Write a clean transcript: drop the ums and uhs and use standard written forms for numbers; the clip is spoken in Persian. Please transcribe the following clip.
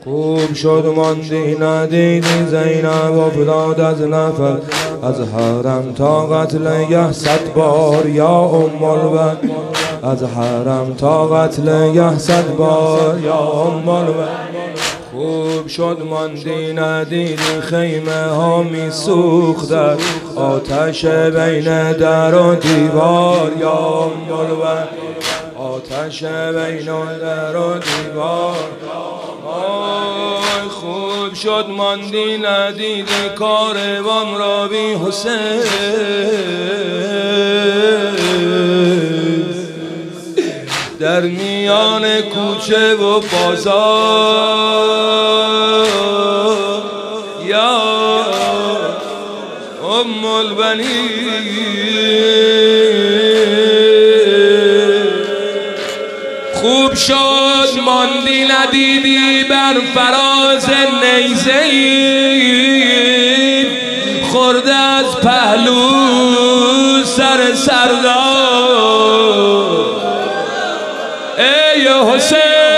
خوب شد ماندی ندیدی زینب افتاد از نفر از حرم تا قتل یه 100 بار یا ام الولد از حرم تا قتل یه 100 بار یا ام الولد خوب شد ماندی ندیدی خیمه ها می سوختند آتش بین در و دیوار یا ام الولد آتش بین در و دیوار خوب شد ماندی ندیدی کاروان را بی حسین در میان کوچه و بازار یا ام البنین خوب شد ماندی ندیدی بر فراز نیزه‌ای خورده از پهلو سر سردار ای حسین